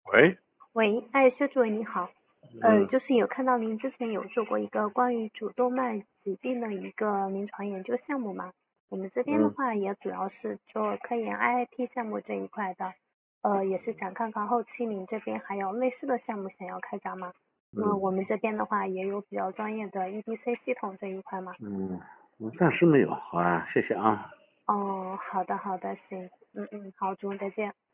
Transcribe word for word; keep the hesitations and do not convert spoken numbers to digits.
喂， 喂，哎，薛主任你好，呃， 嗯就是有看到您之前有做过一个关于主动脉疾病的一个临床研究项目嘛？我们这边的嗯话也主要是做科研 I I T 项目这一块的，呃，也是想看看后期您这边还有类似的项目想要开展吗？因为嗯我们这边的话也有比较专业的 E D C 系统这一块嘛。 嗯，我暂时没有，好啊，谢谢啊。 哦，好的好的，行，嗯嗯，好，主任再见。